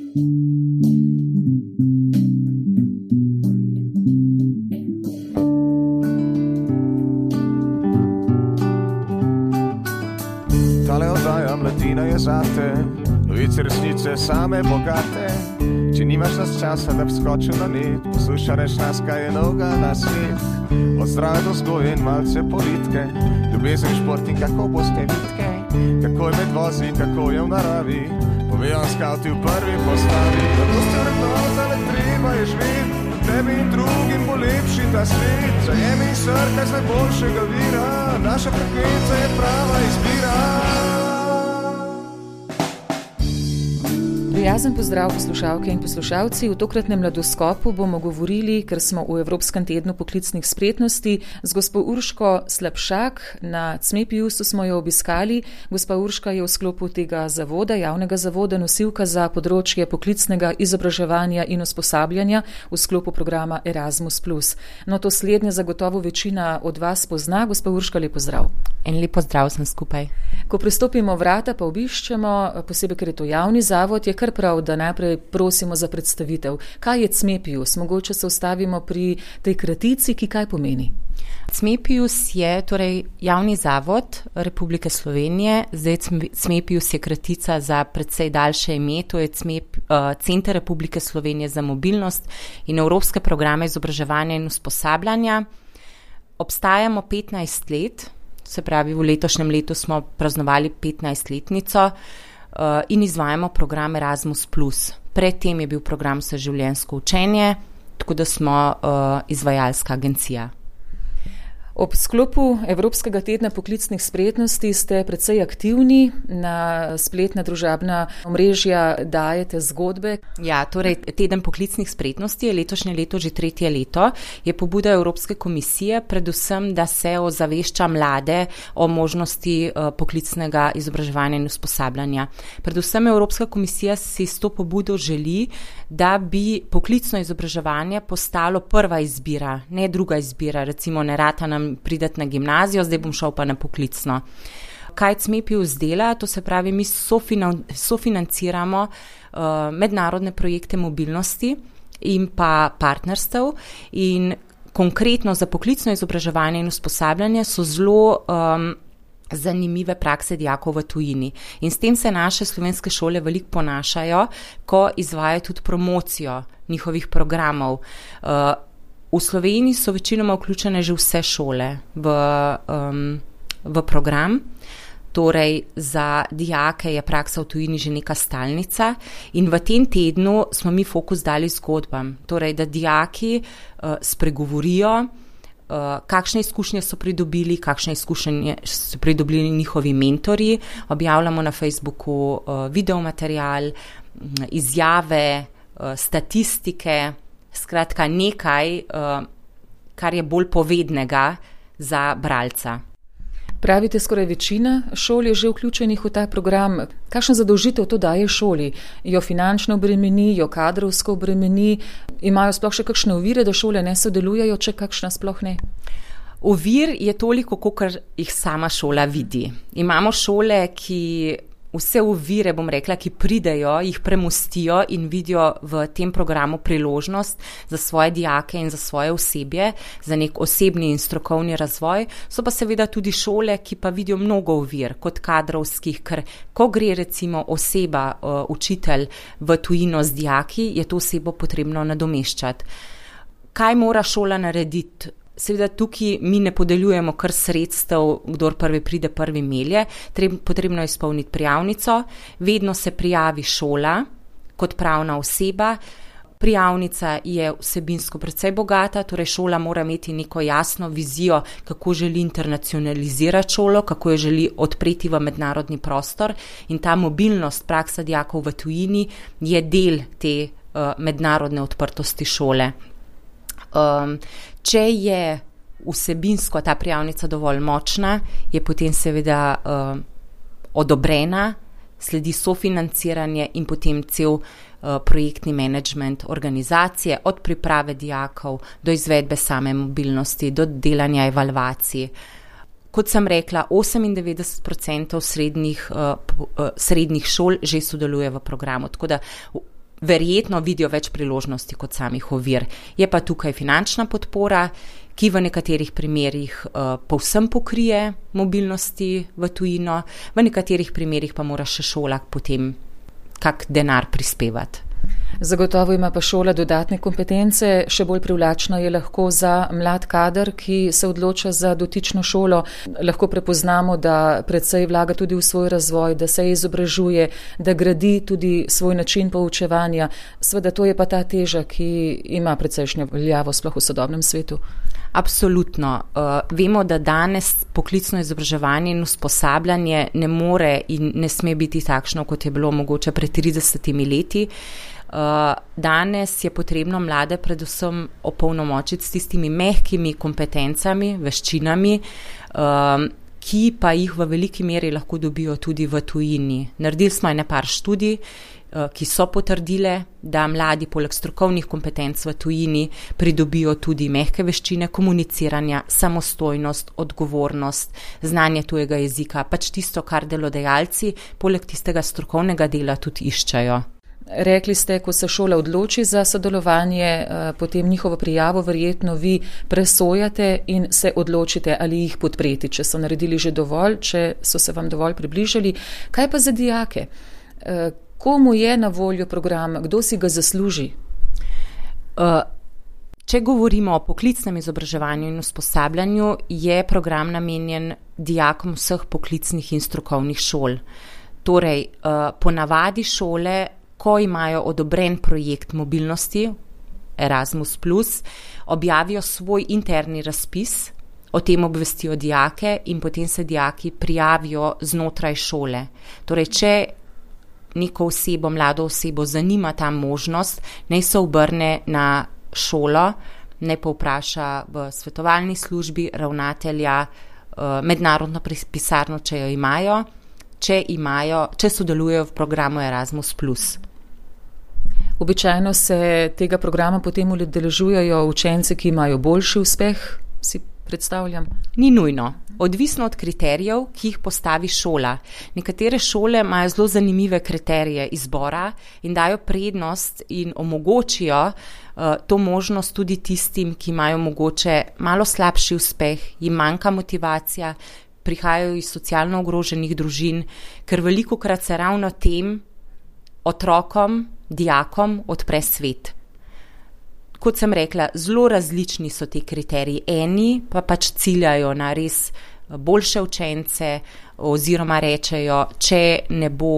Tale oddaja Mladina je zate, novice resnice same bogate. Če nimaš nas časa, da bi skočil na net, poslušaš nas, kaj je novega na svet. Od zdrave do vzgoje in malce politike, ljubezen, šport in kako boste vitke. Kako je med vozi, kako je v naravi, povejo skavti v prvi postavi. Zato ste vrednota, le treba je živeti, tebi in drugim bo lepši ta svet. Zajemi in srkaj z najboljšega vira, naša frekvenca je prava izbira. Prijazen pozdrav poslušalke in poslušalci. V tokratnem Mladoskopu bomo govorili, ker smo v Evropskem tednu poklicnih spretnosti, z gospo Urško Slapšak. Na CMEPIUS-u smo jo obiskali. Gospa Urška je v sklopu tega zavoda, javnega zavoda, nosilka za področje poklicnega izobraževanja in usposabljanja v sklopu programa Erasmus+. No, to slednje zagotovo večina od vas pozna. Gospa Urška, lep pozdrav. En lep pozdrav sem skupaj. Ko pristopimo vrata, pa obiščemo, posebej, ker je to javni zavod, je kar prav, da najprej prosimo za predstavitev. Kaj je CMEPIUS? Mogoče se ustavimo pri tej kratici, ki kaj pomeni? CMEPIUS je torej javni zavod Republike Slovenije. Zdaj CMEPIUS je kratica za precej daljše ime, to je Center Republike Slovenije za mobilnost in evropske programe izobraževanja in usposabljanja. Obstajamo 15 let, se pravi v letošnjem letu smo praznovali 15-letnico in izvajamo program Erasmus+. Predtem je bil program Vseživljenjsko učenje, tako da smo izvajalska agencija. Ob sklopu Evropskega tedna poklicnih spretnosti ste precej aktivni, na spletna družabna omrežja dajete zgodbe. Ja, torej teden poklicnih spretnosti je letošnje leto že 3. leto. Je pobuda Evropske komisije, predvsem, da se ozavešča mlade o možnosti poklicnega izobraževanja in usposabljanja. Predvsem Evropska komisija si s to pobudo želi, da bi poklicno izobraževanje postalo prva izbira, ne druga izbira, recimo ne rata nam prideti na gimnazijo, zdaj bom šel pa na poklicno. Kaj CMEPIUS dela, to se pravi, mi sofinanciramo mednarodne projekte mobilnosti in pa partnerstev in konkretno za poklicno izobraževanje in usposabljanje so zelo zanimive prakse dijakov v tujini. In s tem se naše slovenske šole veliko ponašajo, ko izvajajo tudi promocijo njihovih programov. V Sloveniji so večinoma vključene že vse šole v program, torej za dijake je praksa v tujini že neka stalnica in v tem tednu smo mi fokus dali zgodbam, torej da dijaki spregovorijo, kakšne izkušnje so pridobili, kakšne izkušnje so pridobili njihovi mentorji, objavljamo na Facebooku videomaterial, izjave, statistike, skratka nekaj, kar je bolj povednega za bralca. Pravite, skoraj večina šol je že vključenih v ta program. Kakšna zadolžitev to daje šoli? Jo finančno obremeni, jo kadrovsko obremeni? Imajo sploh še kakšne ovire, da šole ne sodelujejo, če kakšna sploh ne? Ovir je toliko, kolikor jih sama šola vidi. Imamo šole, ki vse ovire, bom rekla, ki pridejo, jih premostijo in vidijo v tem programu priložnost za svoje dijake in za svoje osebje, za nek osebni in strokovni razvoj. So pa seveda tudi šole, ki pa vidijo mnogo ovir kot kadrovskih, ker ko gre recimo oseba, učitelj v tujino z dijaki, je to osebo potrebno nadomeščati. Kaj mora šola narediti? Seveda tukaj mi ne podeljujemo kar sredstev, kdor prvi pride, prvi melje, potrebno je izpolniti prijavnico, vedno se prijavi šola kot pravna oseba, prijavnica je vsebinsko precej bogata, torej šola mora imeti neko jasno vizijo, kako želi internacionalizirati šolo, kako jo želi odpreti v mednarodni prostor in ta mobilnost, praksa dijakov v tujini je del te mednarodne odprtosti šole. Če je vsebinsko ta prijavnica dovolj močna, je potem seveda odobrena, sledi sofinanciranje in potem cel projektni menedžment organizacije, od priprave dijakov do izvedbe same mobilnosti, do delanja evalvacij. Kot sem rekla, 98% srednjih šol že sodeluje v programu, tako da verjetno vidijo več priložnosti kot samih ovir. Je pa tukaj finančna podpora, ki v nekaterih primerih povsem pokrije mobilnosti v tujino, v nekaterih primerih pa mora še šola potem kak denar prispevati. Zagotovo ima pa šola dodatne kompetence, še bolj privlačna je lahko za mlad kader, ki se odloča za dotično šolo. Lahko prepoznamo, da precej vlaga tudi v svoj razvoj, da se izobražuje, da gradi tudi svoj način poučevanja. Sveda to je pa ta teža, ki ima precejšnjo veljavo sploh v sodobnem svetu. Absolutno. Vemo, da danes poklicno izobraževanje in usposabljanje ne more in ne sme biti takšno, kot je bilo mogoče pred 30 leti. Danes je potrebno mlade predvsem opolnomočiti s tistimi mehkimi kompetencami, veščinami, ki pa jih v veliki meri lahko dobijo tudi v tujini. Naredili smo par študij, ki so potrdile, da mladi poleg strokovnih kompetenc v tujini pridobijo tudi mehke veščine komuniciranja, samostojnost, odgovornost, znanje tujega jezika, pač tisto, kar delodajalci poleg tistega strokovnega dela tudi iščejo. Rekli ste, ko se šola odloči za sodelovanje, potem njihovo prijavo verjetno vi presojate in se odločite, ali jih podpreti, če so naredili že dovolj, če so se vam dovolj približali. Kaj pa za dijake? Komu je na voljo program? Kdo si ga zasluži? Če govorimo o poklicnem izobraževanju in usposabljanju, je program namenjen dijakom vseh poklicnih in strokovnih šol. Torej, ponavadi šole, ko imajo odobren projekt mobilnosti, Erasmus+, objavijo svoj interni razpis, o tem obvestijo dijake in potem se dijaki prijavijo znotraj šole. Torej, če neko osebo, mlado osebo zanima ta možnost, naj se obrne na šolo, naj pa vpraša v svetovalni službi ravnatelja, mednarodno pisarno, če jo imajo, če sodelujejo v programu Erasmus+. Običajno se tega programa potem udeležujejo učenci, ki imajo boljši uspeh, si predstavljam? Ni nujno. Odvisno od kriterijev, ki jih postavi šola. Nekatere šole imajo zelo zanimive kriterije izbora in dajo prednost in omogočijo to možnost tudi tistim, ki imajo mogoče malo slabši uspeh, jim manjka motivacija, prihajajo iz socialno ogroženih družin, ker velikokrat se ravno tem otrokom, dijakom odpre svet. Kot sem rekla, zelo različni so ti kriteriji. Eni pa pač ciljajo na res boljše učence oziroma rečejo, če ne bo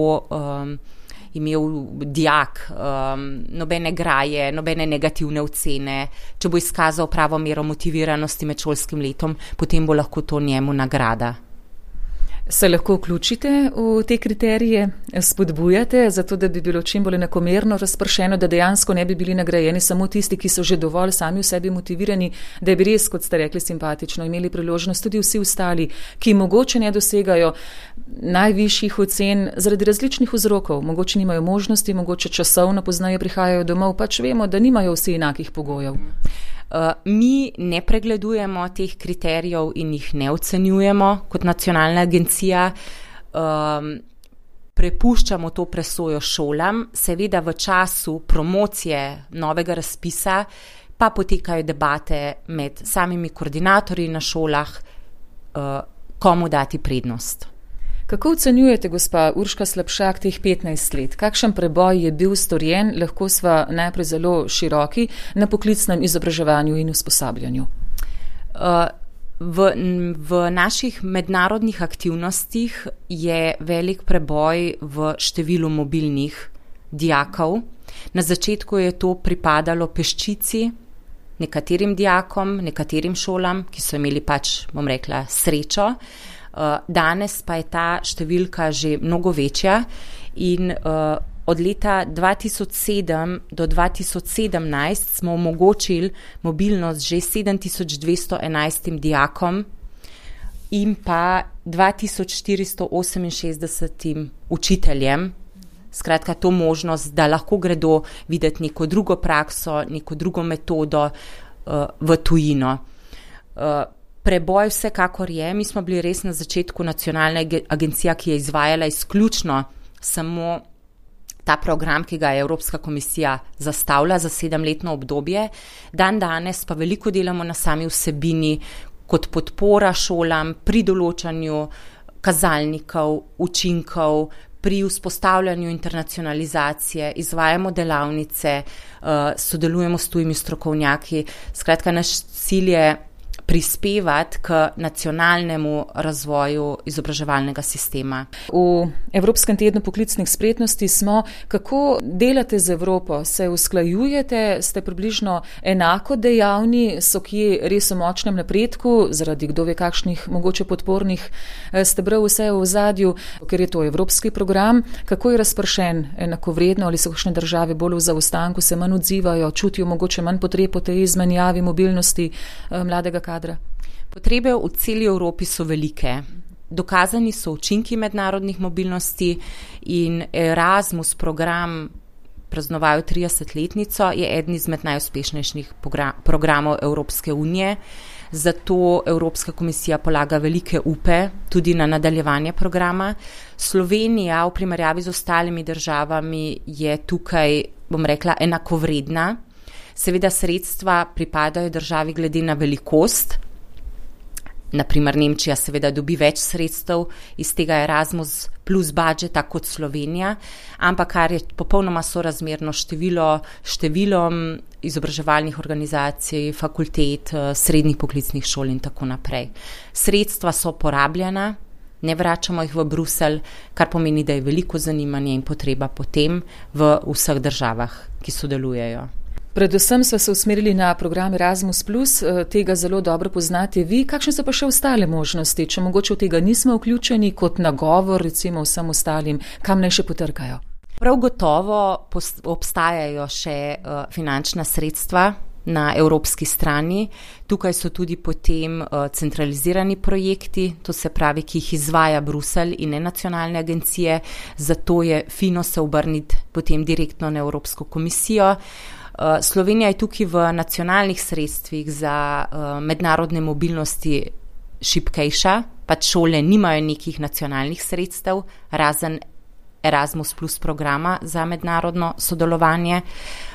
imel dijak nobene graje, nobene negativne ocene, če bo izkazal pravo mero motiviranosti med šolskim letom, potem bo lahko to njemu nagrada. Se lahko vključite v te kriterije, spodbujate, zato da bi bilo čim bolj enakomerno razpršeno, da dejansko ne bi bili nagrajeni samo tisti, ki so že dovolj sami v sebi motivirani, da bi res, kot ste rekli, simpatično imeli priložnost tudi vsi ostali, ki mogoče ne dosegajo najvišjih ocen zaradi različnih vzrokov, mogoče nimajo možnosti, mogoče časovno poznaje prihajajo domov, pač vemo, da nimajo vsi enakih pogojev. Mi ne pregledujemo teh kriterijev in jih ne ocenjujemo kot nacionalna agencija. Prepuščamo to presojo šolam, seveda v času promocije novega razpisa pa potekajo debate med samimi koordinatorji na šolah, komu dati prednost. Kako ocenjujete, gospa Urška Slapšak, teh 15 let? Kakšen preboj je bil storjen, lahko sva najprej zelo široki, na poklicnem izobraževanju in usposabljanju? V naših mednarodnih aktivnostih je velik preboj v številu mobilnih dijakov. Na začetku je to pripadalo peščici, nekaterim dijakom, nekaterim šolam, ki so imeli pač, bom rekla, srečo. Danes pa je ta številka že mnogo večja in od leta 2007 do 2017 smo omogočili mobilnost že 7211 dijakom in pa 2468 učiteljem. Skratka, to možnost, da lahko gredo videti neko drugo prakso, neko drugo metodo v tujino. Preboj vsekakor je, mi smo bili res na začetku nacionalna agencija, ki je izvajala izključno samo ta program, ki ga je Evropska komisija zastavila za 7-letno obdobje. Danes pa veliko delamo na sami vsebini kot podpora šolam pri določanju kazalnikov, učinkov, pri vzpostavljanju internacionalizacije, izvajamo delavnice, sodelujemo s tujimi strokovnjaki. Skratka, naš cilj je prispevati k nacionalnemu razvoju izobraževalnega sistema. V Evropskem tednu poklicnih spretnosti smo. Kako delate z Evropo? Se usklajujete? Ste približno enako dejavni? So kje res v močnem napredku, zaradi kdo ve kakšnih mogoče podpornih stebrov vse v ozadju, ker je to evropski program? Kako je razpršen enakovredno? Ali so kakšne države bolj v zaostanku, se manj odzivajo, čutijo mogoče manj potreb po tej izmenjavi, mobilnosti mladega kadra? Potrebe v celi Evropi so velike. Dokazani so učinki mednarodnih mobilnosti in Erasmus program, praznovajo 30-letnico, je eden izmed najuspešnejših programov Evropske unije. Zato Evropska komisija polaga velike upe tudi na nadaljevanje programa. Slovenija v primerjavi z ostalimi državami je tukaj, bom rekla, enakovredna. Seveda sredstva pripadajo državi glede na velikost. Naprimer Nemčija seveda dobi več sredstev iz tega Erasmus plus budžeta kot Slovenija, ampak kar je popolnoma sorazmerno številom izobraževalnih organizacij, fakultet, srednjih poklicnih šol in tako naprej. Sredstva so porabljena, ne vračamo jih v Bruselj, kar pomeni, da je veliko zanimanje in potreba potem v vseh državah, ki sodelujejo. Predvsem smo se usmerili na program Erasmus+, tega zelo dobro poznate vi. Kakšne so pa še ostale možnosti, če mogoče v tega nismo vključeni kot nagovor, recimo vsem ostalim, kam naj še potrkajo? Prav gotovo obstajajo še finančna sredstva na evropski strani. Tukaj so tudi potem centralizirani projekti, to se pravi, ki jih izvaja Bruselj in ne nacionalne agencije, zato je fino se obrniti potem direktno na Evropsko komisijo. Slovenija je tukaj v nacionalnih sredstvih za mednarodne mobilnosti šibkejša, pač šole nimajo nekih nacionalnih sredstev, razen Erasmus plus programa za mednarodno sodelovanje.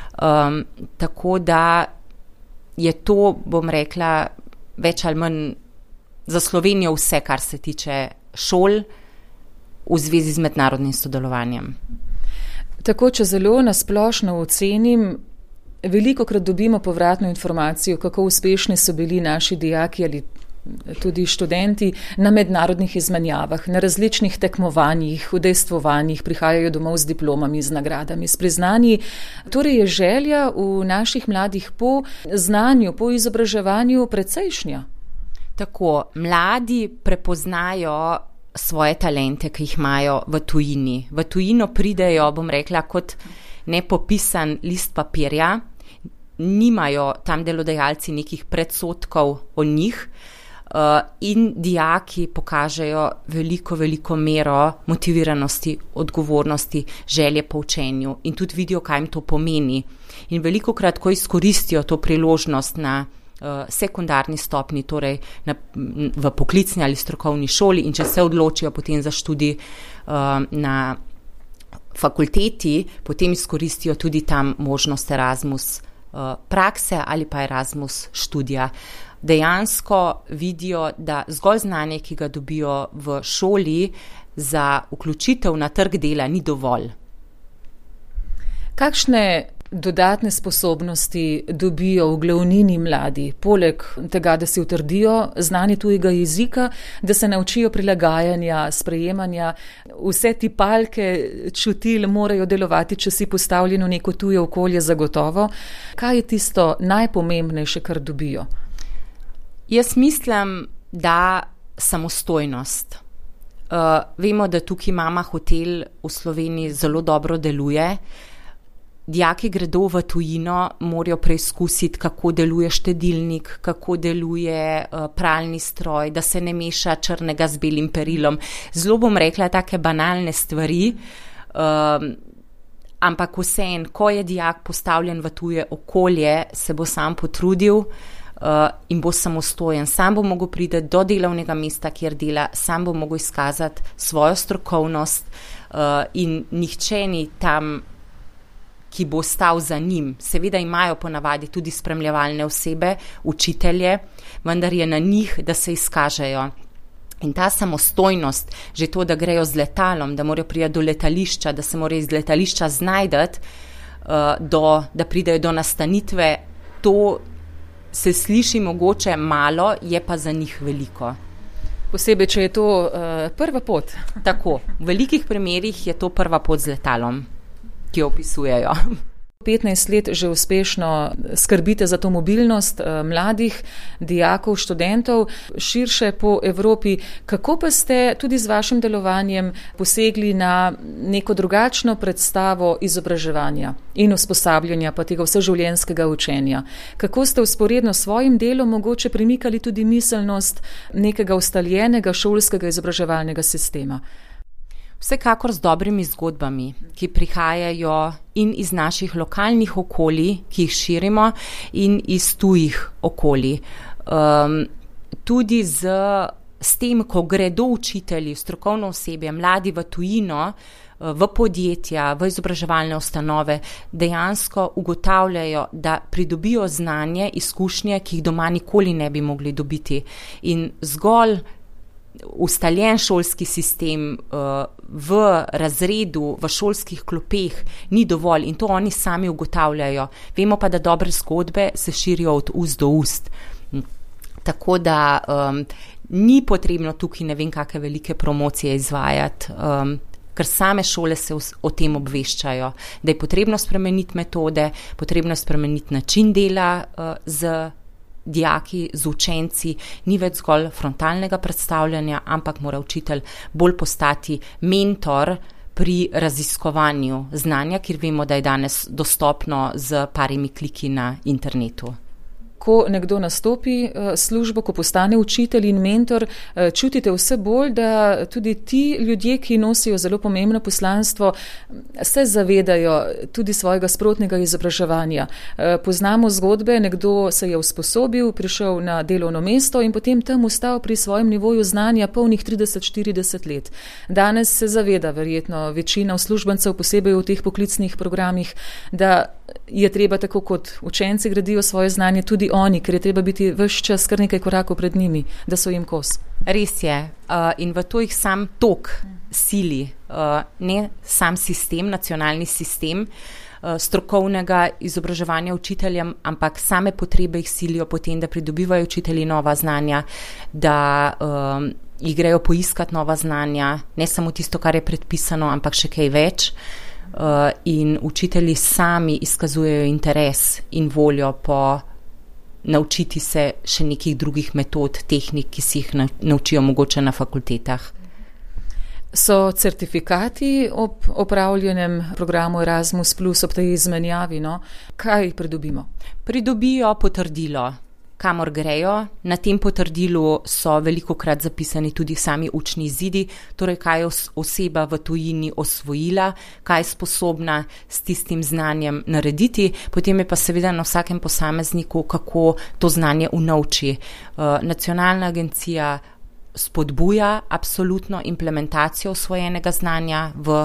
Tako da je to, bom rekla, več ali manj za Slovenijo vse, kar se tiče šol v zvezi z mednarodnim sodelovanjem. Tako, če zelo nasplošno ocenim, velikokrat dobimo povratno informacijo, kako uspešni so bili naši dijaki ali tudi študenti na mednarodnih izmenjavah, na različnih tekmovanjih, udejstvovanjih, prihajajo domov z diplomami, z nagradami, s priznanji. Torej je želja v naših mladih po znanju, po izobraževanju precejšnja. Tako, mladi prepoznajo svoje talente, ki jih imajo v tujini. V tujino pridejo, bom rekla, kot nepopisan list papirja, nimajo tam delodajalci nekih predsotkov o njih in dijaki pokažejo veliko mero motiviranosti, odgovornosti, želje po učenju in tudi vidijo, kaj jim to pomeni. In velikokrat, ko izkoristijo to priložnost na sekundarni stopni, torej v poklicni ali strokovni šoli in če se odločijo potem za študij na fakulteti, potem izkoristijo tudi tam možnost Erasmus prakse ali pa Erasmus študija. Dejansko vidijo, da zgolj znanje, ki ga dobijo v šoli, za vključitev na trg dela ni dovolj. Kakšne dodatne sposobnosti dobijo v glavnini mladi, poleg tega, da si utrdijo znanje tujega jezika, da se naučijo prilagajanja, sprejemanja, vse tipalke čutil morajo delovati, če si postavljeno neko tuje okolje zagotovo. Kaj je tisto najpomembnejše, kar dobijo? Jaz mislim, da samostojnost. Vemo, da tukaj Mama Hotel v Sloveniji zelo dobro deluje. Dijaki gredo v tujino, morajo preizkusiti, kako deluje štedilnik, kako deluje pralni stroj, da se ne meša črnega z belim perilom. Zelo bom rekla take banalne stvari, ampak vseeno, ko je dijak postavljen v tuje okolje, se bo sam potrudil, in bo samostojen. Sam bo mogel priti do delovnega mesta, kjer dela, sam bo mogel izkazati svojo strokovnost in nihče ni tam, ki bo stal za njim. Seveda imajo ponavadi tudi spremljevalne osebe, učitelje, vendar je na njih, da se izkažejo. In ta samostojnost, že to, da grejo z letalom, da morajo priti do letališča, da se morajo iz letališča znajdati, da pridejo do nastanitve, to se sliši mogoče malo, je pa za njih veliko. Posebej, če je to prva pot. Tako, v velikih primerih je to prva pot z letalom, ki jo opisujejo. 15 let že uspešno skrbite za to mobilnost mladih, dijakov, študentov, širše po Evropi. Kako pa ste tudi z vašim delovanjem posegli na neko drugačno predstavo izobraževanja in usposabljanja pa tega vseživljenjskega učenja? Kako ste vzporedno s svojim delom mogoče premikali tudi miselnost nekega ustaljenega šolskega izobraževalnega sistema? Vsekakor z dobrimi zgodbami, ki prihajajo in iz naših lokalnih okolij, ki jih širimo, in iz tujih okolij. Tudi s tem, ko gredo učitelji, strokovno osebje, mladi v tujino, v podjetja, v izobraževalne ustanove, dejansko ugotavljajo, da pridobijo znanje, izkušnje, ki jih doma nikoli ne bi mogli dobiti. In zgolj ustaljen šolski sistem v razredu, v šolskih klopeh ni dovolj in to oni sami ugotavljajo. Vemo pa, da dobre zgodbe se širijo od ust do ust. Tako da ni potrebno tukaj ne vem kakšne velike promocije izvajati, ker same šole se o tem obveščajo, da je potrebno spremeniti metode, potrebno je spremeniti način dela z dijaki, z učenci, ni več zgolj frontalnega predstavljanja, ampak mora učitelj bolj postati mentor pri raziskovanju znanja, ker vemo, da je danes dostopno z parimi kliki na internetu. Ko nekdo nastopi službo, ko postane učitelj in mentor, čutite vse bolj, da tudi ti ljudje, ki nosijo zelo pomembno poslanstvo, se zavedajo tudi svojega sprotnega izobraževanja. Poznamo zgodbe, nekdo se je usposobil, prišel na delovno mesto in potem tam ostal pri svojem nivoju znanja polnih 30-40 let. Danes se zaveda verjetno večina uslužbencev, posebej v teh poklicnih programih, da je treba tako kot učenci gradijo svoje znanje, tudi oni, ker je treba biti ves čas kar nekaj korakov pred njimi, da so jim kos. Res je. In v to jih sam tok sili, ne sam sistem, nacionalni sistem strokovnega izobraževanja učiteljem, ampak same potrebe jih silijo potem, da pridobivajo učitelji nova znanja, da jih grejo poiskati nova znanja, ne samo tisto, kar je predpisano, ampak še kaj več. In učitelji sami izkazujejo interes in voljo po naučiti se še nekih drugih metod, tehnik, ki si jih naučijo mogoče na fakultetah. So certifikati ob opravljenem programu Erasmus Plus, ob tej izmenjavi, no? Kaj pridobimo? Pridobijo potrdilo, kamor grejo. Na tem potrdilu so velikokrat zapisani tudi sami učni izidi, torej kaj je oseba v tujini osvojila, kaj je sposobna s tistim znanjem narediti, potem je pa seveda na vsakem posamezniku, kako to znanje unovči. Nacionalna agencija spodbuja absolutno implementacijo osvojenega znanja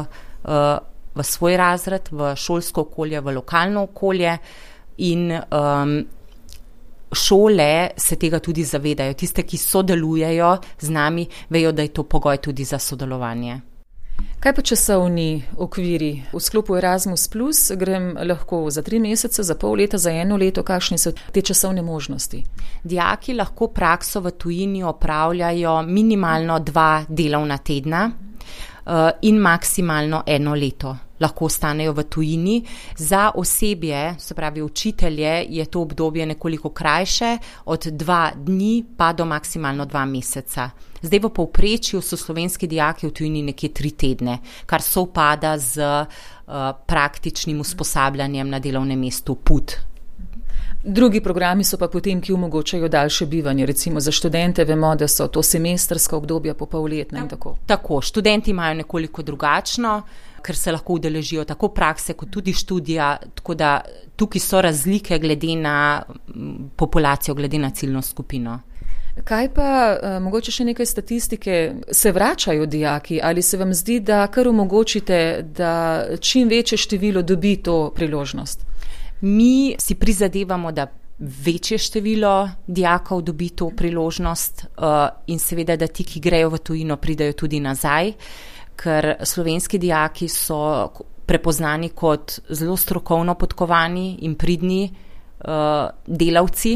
v svoj razred, v šolsko okolje, v lokalno okolje in šole se tega tudi zavedajo. Tiste, ki sodelujejo z nami, vejo, da je to pogoj tudi za sodelovanje. Kaj pa časovni okviri? V sklopu Erasmus Plus grem lahko za 3 mesece, za pol leta, za 1 leto. Kakšne so te časovne možnosti? Dijaki lahko prakso v tujini opravljajo minimalno 2 delovna tedna in maksimalno 1 leto. Lahko ostanejo v tujini. Za osebje, se pravi učitelje, je to obdobje nekoliko krajše, od 2 dni pa do maksimalno 2 meseca. Zdaj v povprečju so slovenski dijaki v tujini nekje 3 tedne, kar sovpada z praktičnim usposabljanjem na delovnem mestu PUT. Drugi programi so pa potem, ki omogočajo daljše bivanje. Recimo za študente vemo, da so to semestrska obdobja po polletna in tako. Tako, študenti imajo nekoliko drugačno, ker se lahko udeležijo tako prakse kot tudi študija, tako da tukaj so razlike glede na populacijo, glede na ciljno skupino. Kaj pa, mogoče še nekaj statistike, se vračajo dijaki ali se vam zdi, da kar omogočite, da čim večje število dobi to priložnost? Mi si prizadevamo, da večje število dijakov dobi to priložnost in seveda, da ti, ki grejo v tujino, pridajo tudi nazaj, ker slovenski dijaki so prepoznani kot zelo strokovno podkovani in pridni delavci.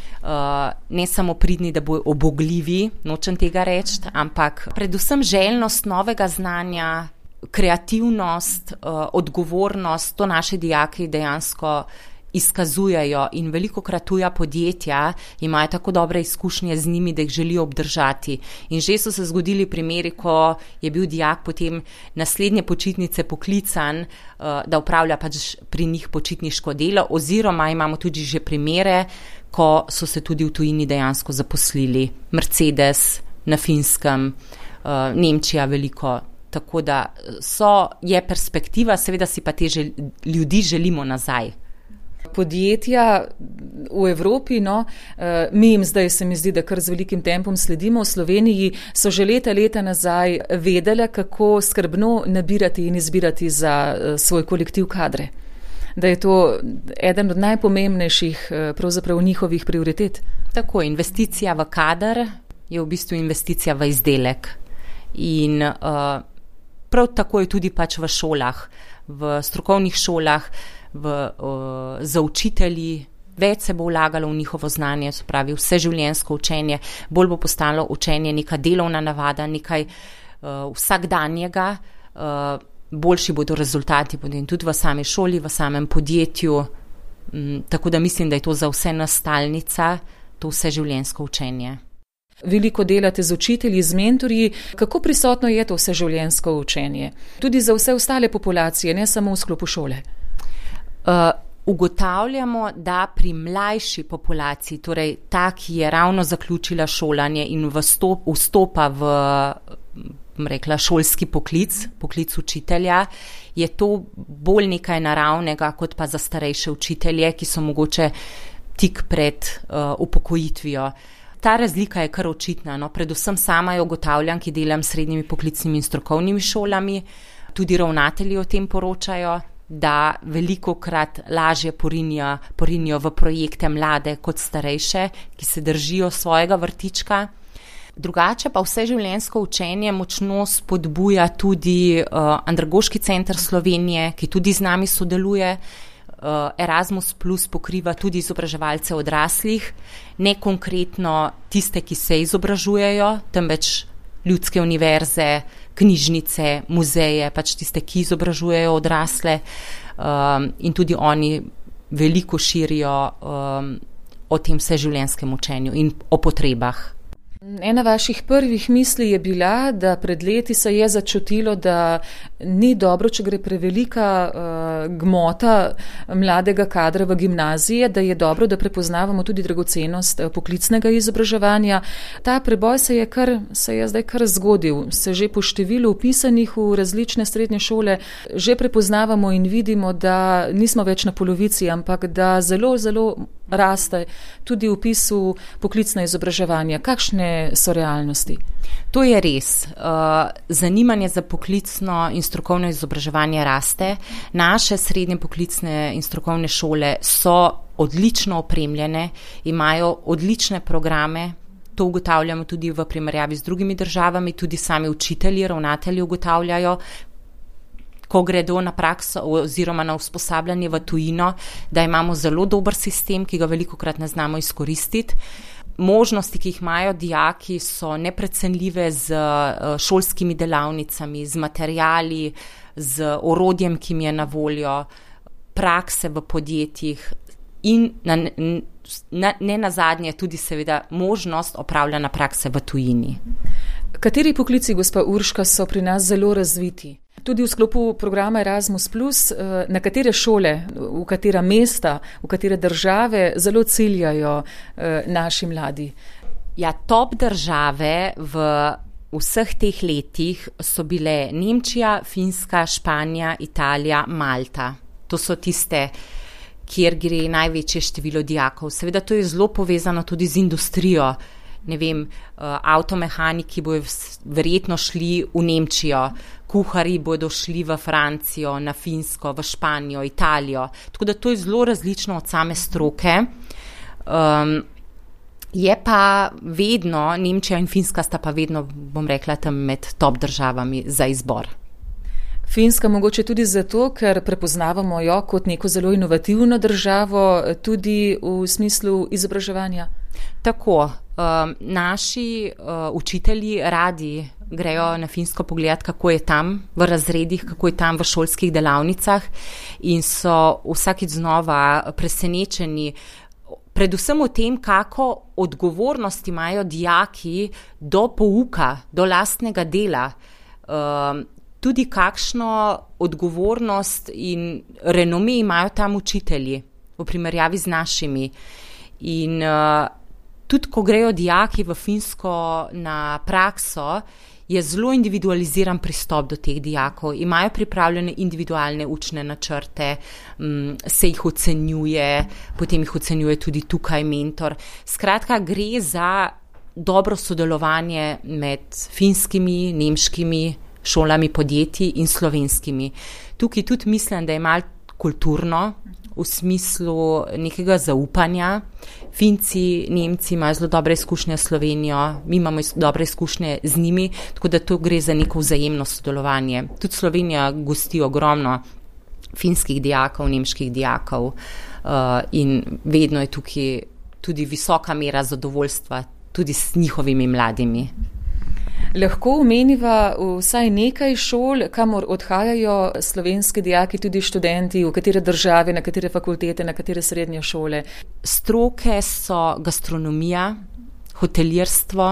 Ne samo pridni, da bojo obogljivi, nočem tega reči, ampak predvsem željnost novega znanja, kreativnost, odgovornost, to naši dijaki dejansko izkazujejo in velikokrat tuja podjetja imajo tako dobre izkušnje z njimi, da jih želijo obdržati. In že so se zgodili primeri, ko je bil dijak potem naslednje počitnice poklican, da upravlja pač pri njih počitniško delo, oziroma imamo tudi že primere, ko so se tudi v tujini dejansko zaposlili. Mercedes na Finskem, Nemčija veliko. Tako da je perspektiva, seveda si pa te ljudi želimo nazaj. Podjetja v Evropi, mi jim zdaj se mi zdi, da kar z velikim tempom sledimo. V Sloveniji so že leta nazaj vedele, kako skrbno nabirati in izbirati za svoj kolektiv kadre. Da je to eden od najpomembnejših pravzaprav njihovih prioritet. Tako, investicija v kader je v bistvu investicija v izdelek. In prav tako je tudi pač v šolah, v strokovnih šolah, za učitelji, več se bo vlagalo v njihovo znanje, se pravi vseživljenjsko učenje, bolj bo postalo učenje neka delovna navada, nekaj vsakdanjega, boljši bodo rezultati potem tudi v sami šoli, v samem podjetju, tako da mislim, da je to za vse nas stalnica, to vseživljenjsko učenje. Veliko delate z učitelji, z mentorji. Kako prisotno je to vseživljenjsko učenje? Tudi za vse ostale populacije, ne samo v sklopu šole? Ugotavljamo, da pri mlajši populaciji, torej ta, ki je ravno zaključila šolanje in vstopa v šolski poklic učitelja, je to bolj nekaj naravnega, kot pa za starejše učitelje, ki so mogoče tik pred upokojitvijo. Ta razlika je kar očitna, predvsem sama jo ugotavljam, ki delam s srednjimi poklicnimi in strokovnimi šolami, tudi ravnatelji o tem poročajo, da velikokrat lažje porinijo v projekte mlade kot starejše, ki se držijo svojega vrtička. Drugače pa vseživljenjsko učenje močno spodbuja tudi Andragoški center Slovenije, ki tudi z nami sodeluje. Erasmus Plus pokriva tudi izobraževalce odraslih, ne konkretno tiste, ki se izobražujejo, temveč ljudske univerze, knjižnice, muzeje, pač tiste, ki izobražujejo odrasle, in tudi oni veliko širijo o tem vseživljenjskem učenju in o potrebah. Ena vaših prvih misli je bila, da pred leti se je začutilo, da ni dobro, če gre prevelika gmota mladega kadra v gimnazije, da je dobro, da prepoznavamo tudi dragocenost poklicnega izobraževanja. Ta preboj se je zdaj kar zgodil. Se že po številu vpisanih v različne srednje šole že prepoznavamo in vidimo, da nismo več na polovici, ampak da zelo, zelo raste tudi vpis v poklicna izobraževanja. Kakšne so realnosti? To je res. Zanimanje za poklicno in strokovno izobraževanje raste. Naše srednje poklicne in strokovne šole so odlično opremljene, imajo odlične programe. To ugotavljamo tudi v primerjavi z drugimi državami, tudi sami učitelji, ravnatelji ugotavljajo, ko gredo na prakso oziroma na usposabljanje v tujino, da imamo zelo dober sistem, ki ga velikokrat ne znamo izkoristiti. Možnosti, ki jih imajo dijaki, so neprecenljive z šolskimi delavnicami, z materijali, z orodjem, ki jim je na voljo, prakse v podjetjih in ne nazadnje tudi seveda možnost opravljanja prakse v tujini. Kateri poklici, gospa Urška, so pri nas zelo razviti? Tudi v sklopu programa Erasmus+, na katere šole, v katera mesta, v katere države zelo ciljajo naši mladi? Ja, top države v vseh teh letih so bile Nemčija, Finska, Španija, Italija, Malta. To so tiste, kjer gre največje število dijakov. Seveda to je zelo povezano tudi z industrijo. Ne vem, avtomehaniki bodo verjetno šli v Nemčijo, kuharji bodo šli v Francijo, na Finsko, v Španijo, Italijo. Tako da to je zelo različno od same stroke. Je pa vedno, Nemčija in Finska sta pa vedno, bom rekla, tam med top državami za izbor. Finska mogoče tudi zato, ker prepoznavamo jo kot neko zelo inovativno državo, tudi v smislu izobraževanja. Tako, naši učitelji radi grejo na Finsko pogledati, kako je tam v razredih, kako je tam v šolskih delavnicah in so vsakič znova presenečeni, predvsem v tem, kako odgovornost imajo dijaki do pouka, do lastnega dela, tudi kakšno odgovornost in renome imajo tam učitelji v primerjavi z našimi. In tudi, ko grejo dijaki v Finsko na prakso, je zelo individualiziran pristop do teh dijakov. Imajo pripravljene individualne učne načrte, se jih ocenjuje, potem jih ocenjuje tudi tukaj mentor. Skratka, gre za dobro sodelovanje med finskimi, nemškimi šolami, podjetji in slovenskimi. Tukaj tudi mislim, da je malo kulturno, v smislu nekega zaupanja. Finci, Nemci imajo zelo dobre izkušnje s Slovenijo, mi imamo dobre izkušnje z njimi, tako da to gre za neko vzajemno sodelovanje. Tudi Slovenija gosti ogromno finskih dijakov, nemških dijakov in vedno je tukaj tudi visoka mera zadovoljstva tudi s njihovimi mladimi. Lahko omeniva vsaj nekaj šol, kamor odhajajo slovenski dijaki, tudi študenti, v katere države, na katere fakultete, na katere srednje šole? Stroke so gastronomija, hotelirstvo,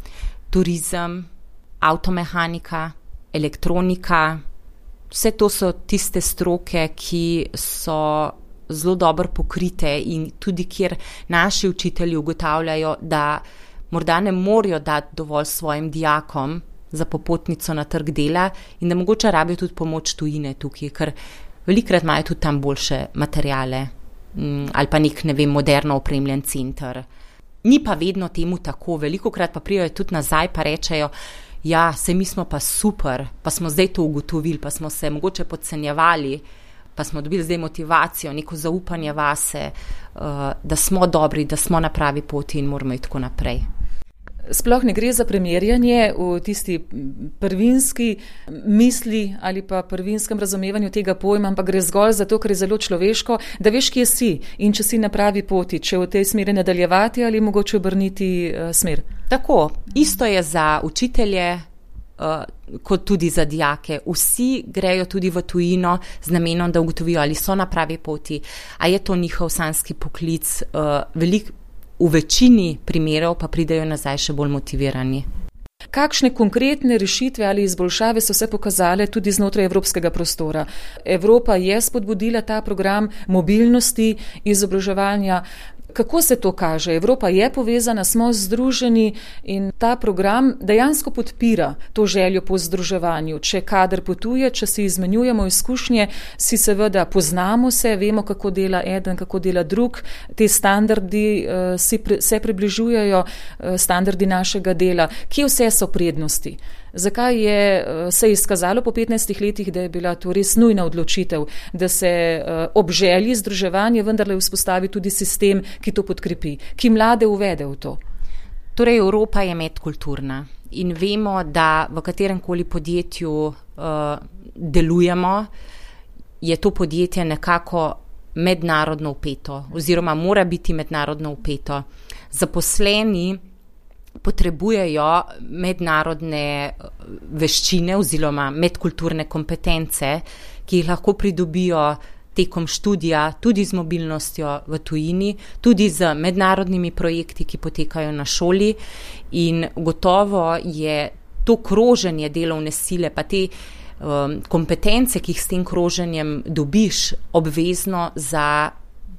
turizem, avtomehanika, elektronika. Vse to so tiste stroke, ki so zelo dobro pokrite in tudi kjer naši učitelji ugotavljajo, da morda ne morajo dati dovolj svojim dijakom za popotnico na trg dela in da mogoče rabijo tudi pomoč tujine tukaj, ker velikrat imajo tudi tam boljše materijale ali pa nek, ne vem, moderno opremljen center. Ni pa vedno temu tako, velikokrat pa prijajo tudi nazaj pa rečejo, ja, saj mi smo pa super, pa smo zdaj to ugotovili, pa smo se mogoče podcenjevali, pa smo dobili zdaj motivacijo, neko zaupanje vase, da smo dobri, da smo na pravi poti in moramo iti tako naprej. Sploh ne gre za primerjanje v tisti prvinski misli ali pa prvinskem razumevanju tega pojma, ampak gre zgolj za to, ker je zelo človeško, da veš, kje si in če si na pravi poti, če v tej smeri nadaljevati ali mogoče obrniti smer. Tako, isto je za učitelje, kot tudi za dijake. Vsi grejo tudi v tujino z namenom, da ugotovijo, ali so na pravi poti, a je to njihov sanjski poklic. V večini primerov pa pridejo nazaj še bolj motivirani. Kakšne konkretne rešitve ali izboljšave so se pokazale tudi znotraj evropskega prostora? Evropa je spodbudila ta program mobilnosti, izobraževanja. Kako se to kaže? Evropa je povezana, smo združeni in ta program dejansko podpira to željo po združevanju. Če kader potuje, če si izmenjujemo izkušnje, si seveda poznamo se, vemo, kako dela eden, kako dela drug. Te standardi se približujejo, standardi našega dela. Kje vse so prednosti? Zakaj se je izkazalo po 15 letih, da je bila to res nujna odločitev, da se ob želji združevanja vendarle vzpostavi tudi sistem, ki to podkrepi, ki mlade uvede v to? Torej, Evropa je medkulturna in vemo, da v kateremkoli podjetju delujemo, je to podjetje nekako mednarodno vpeto oziroma mora biti mednarodno vpeto. Zaposleni potrebujejo mednarodne veščine oziroma medkulturne kompetence, ki jih lahko pridobijo tekom študija, tudi z mobilnostjo v tujini, tudi z mednarodnimi projekti, ki potekajo na šoli in gotovo je to kroženje delovne sile, pa te kompetence, ki jih s tem kroženjem dobiš, obvezno za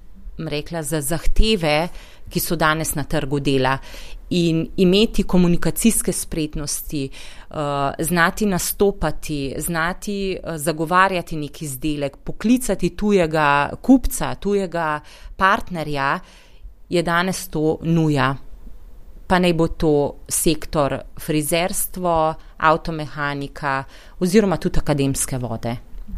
zahteve, ki so danes na trgu dela. In imeti komunikacijske spretnosti, znati nastopati, znati zagovarjati nek izdelek, poklicati tujega kupca, tujega partnerja, je danes to nuja. Pa naj bo to sektor frizerstvo, avtomehanika oziroma tudi akademske vode.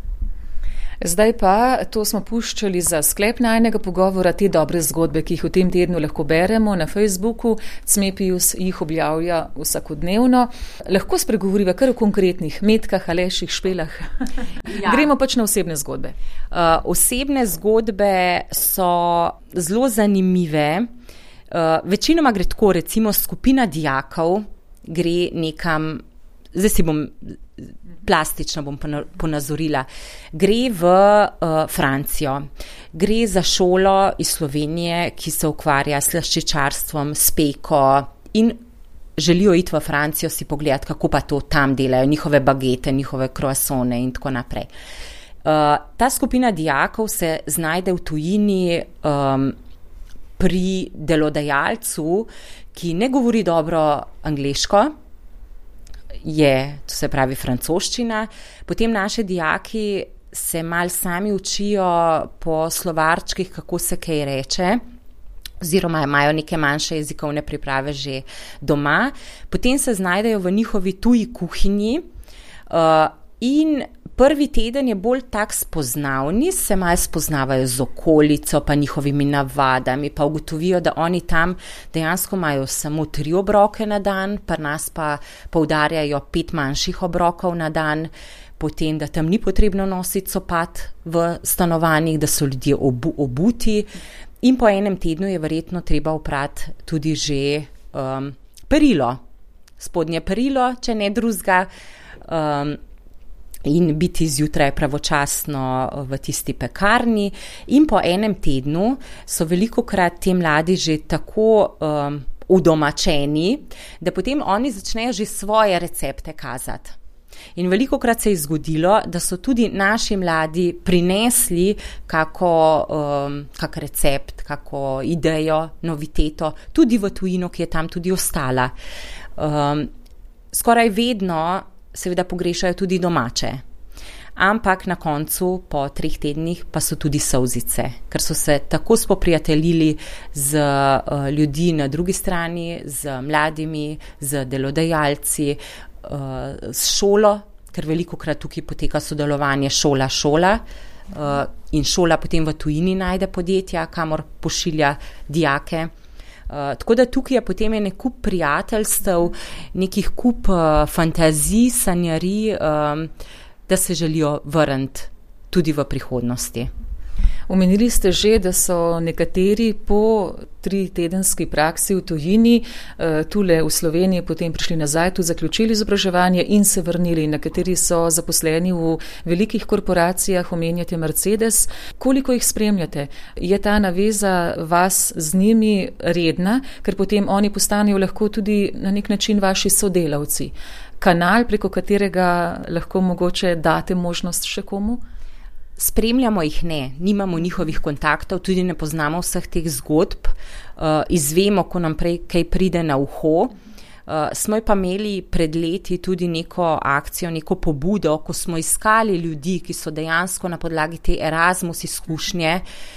Zdaj pa, to smo puščali za sklep najnega pogovora, te dobre zgodbe, ki jih v tem tednu lahko beremo na Facebooku. Cmepius jih objavlja vsakodnevno. Lahko spregovoriva kar o konkretnih metkah, aleših, špelah. Ja. Gremo pač na osebne zgodbe. Osebne zgodbe so zelo zanimive. Večinoma gre tako, recimo skupina dijakov gre nekam, zdaj si bom plastično ponazorila, gre v Francijo. Gre za šolo iz Slovenije, ki se ukvarja s slaščičarstvom, s peko in želijo iti v Francijo si pogledati, kako pa to tam delajo, njihove bagete, njihove croissone in tako naprej. Ta skupina dijakov se znajde v tujini pri delodajalcu, ki ne govori dobro angleško, to se pravi francoščina. Potem naši dijaki se mal sami učijo po slovarčkih, kako se kaj reče, oziroma imajo neke manjše jezikovne priprave že doma. Potem se znajdejo v njihovi tuji kuhinji in prvi teden je bolj tak spoznavni, se malo spoznavajo z okolico, pa njihovimi navadami, pa ugotovijo, da oni tam dejansko imajo samo 3 obroke na dan, pri nas pa poudarjajo 5 manjših obrokov na dan, potem, da tam ni potrebno nositi copat v stanovanjih, da so ljudje obuti in po enem tednu je verjetno treba oprati tudi že perilo, spodnje perilo, če ne drugega, in biti zjutraj pravočasno v tisti pekarni. In po enem tednu so velikokrat ti mladi že tako udomačeni, da potem oni začnejo že svoje recepte kazati. In velikokrat se je zgodilo, da so tudi naši mladi prinesli kak recept, kako idejo, noviteto, tudi v tujino, ki je tam tudi ostala. Skoraj vedno seveda pogrešajo tudi domače. Ampak na koncu, po 3 tednih, pa so tudi solzice, ker so se tako spoprijateljili z ljudi na drugi strani, z mladimi, z delodajalci, s šolo, ker velikokrat tukaj poteka sodelovanje šola, in šola potem v tujini najde podjetja, kamor pošilja dijake. Tako da tukaj je potem nek kup prijateljstev, nekih kup fantazij, sanjarij, da se želijo vrniti tudi v prihodnosti. Omenili ste že, da so nekateri po 3-tedenski praksi v tujini, tule v Sloveniji potem prišli nazaj, tu zaključili izobraževanje in se vrnili. Nekateri so zaposleni v velikih korporacijah, omenjate Mercedes. Koliko jih spremljate? Je ta naveza vas z njimi redna, ker potem oni postanejo lahko tudi na nek način vaši sodelavci? Kanal, preko katerega lahko mogoče date možnost še komu? Spremljamo jih ne, nimamo njihovih kontaktov, tudi ne poznamo vseh teh zgodb, izvemo, ko nam kaj pride na uho. Smo pa imeli pred leti tudi neko akcijo, neko pobudo, ko smo iskali ljudi, ki so dejansko na podlagi te Erasmus izkušnje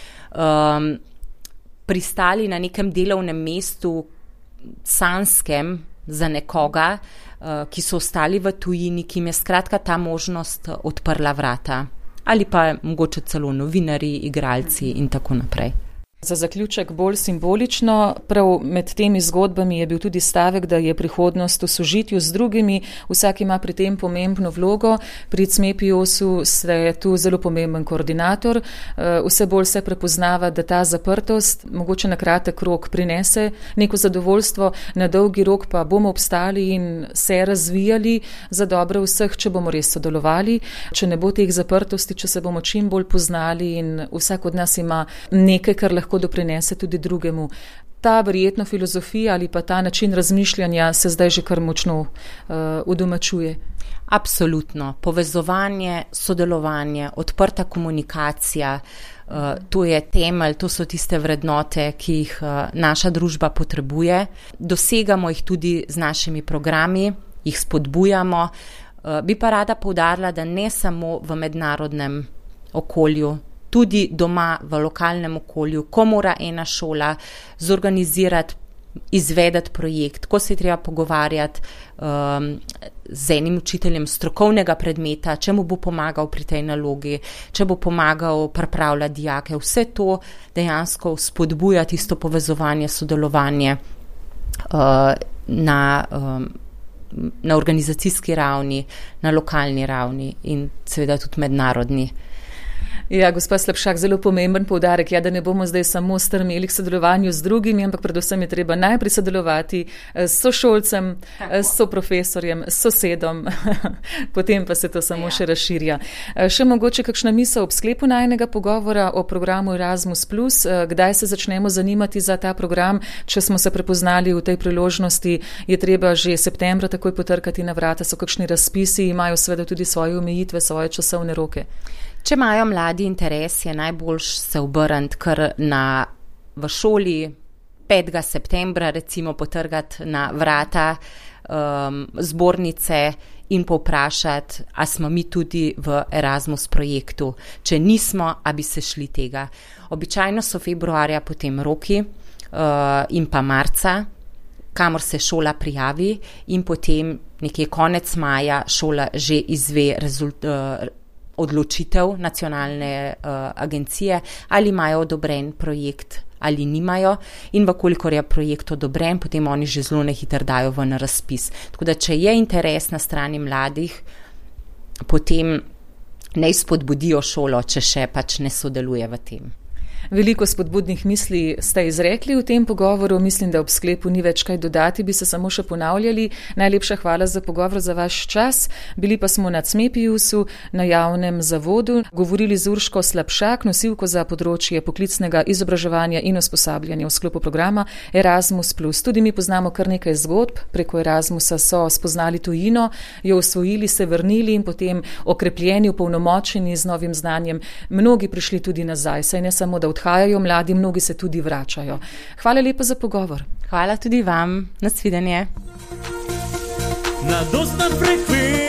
pristali na nekem delovnem mestu sanskem za nekoga, ki so ostali v tujini, ki jim je skratka ta možnost odprla vrata. Ali pa mogoče celo novinarji, igralci in tako naprej. Za zaključek bolj simbolično, prav med temi zgodbami je bil tudi stavek, da je prihodnost v sožitju z drugimi, vsak ima pri tem pomembno vlogo. Pri Cmepiusu je tu zelo pomemben koordinator, vse bolj se prepoznava, da ta zaprtost mogoče na kratek rok prinese neko zadovoljstvo, na dolgi rok pa bomo obstali in se razvijali za dobro vseh, če bomo res sodelovali, če ne bo teh zaprtosti, če se bomo čim bolj poznali in vsak od nas ima nekaj, kar lahko doprinese tudi drugemu. ta verjetno filozofija ali pa ta način razmišljanja se zdaj že kar močno udomačuje. Absolutno. Povezovanje, sodelovanje, odprta komunikacija, to je temelj, to so tiste vrednote, ki jih naša družba potrebuje. Dosegamo jih tudi z našimi programi, jih spodbujamo. Bi pa rada poudarila, da ne samo v mednarodnem okolju, tudi doma v lokalnem okolju, ko mora ena šola zorganizirati, izvedeti projekt, ko se je treba pogovarjati z enim učiteljem strokovnega predmeta, če mu bo pomagal pri tej nalogi, če bo pomagal pripravljati dijake. Vse to dejansko spodbuja tisto povezovanje, sodelovanje na organizacijski ravni, na lokalni ravni in seveda tudi mednarodni. Ja, gospa Slapšak, zelo pomemben poudarek, da ne bomo zdaj samo strmeli k sodelovanju z drugimi, ampak predvsem je treba najprej sodelovati s sošolcem, s soprofesorjem, s sosedom, potem pa se to samo še razširja. Še mogoče kakšna misel ob sklepu najinega pogovora o programu Erasmus+, kdaj se začnemo zanimati za ta program, če smo se prepoznali v tej priložnosti, je treba že septembra takoj potrkati na vrata, so kakšni razpisi, imajo seveda tudi svoje omejitve, svoje časovne roke. Če imajo mladi interes, je najboljš se obrniti kar v šoli 5. septembra, recimo potrgati na vrata zbornice in povprašati, a smo mi tudi v Erasmus projektu. Če nismo, a bi se šli tega. Običajno so februarja potem roki in pa marca, kamor se šola prijavi in potem nekje konec maja šola že izve odločitev nacionalne agencije, ali imajo odobren projekt ali nimajo, in vkolikor je projekt odobren, potem oni že zelo nehiter dajo ven razpis. Tako da, če je interes na strani mladih, potem ne spodbudijo šolo, če še pač ne sodeluje v tem. Veliko spodbudnih misli ste izrekli v tem pogovoru, mislim, da ob sklepu ni več kaj dodati, bi se samo še ponavljali. Najlepša hvala za pogovor, za vaš čas. Bili pa smo na CMEPIUS-u, na javnem zavodu, govorili z Urško Slapšak, nosilko za področje poklicnega izobraževanja in usposabljanja v sklopu programa Erasmus+. Tudi mi poznamo kar nekaj zgodb, preko Erasmusa so spoznali tujino, jo osvojili, se vrnili in potem okrepljeni, upolnomočeni z novim znanjem, mnogi prišli tudi nazaj, saj ne samo, da odhajajo mladi, mnogi se tudi vračajo. Hvala lepa za pogovor. Hvala tudi vam. Nasvidenje. Na dostan frekvenci.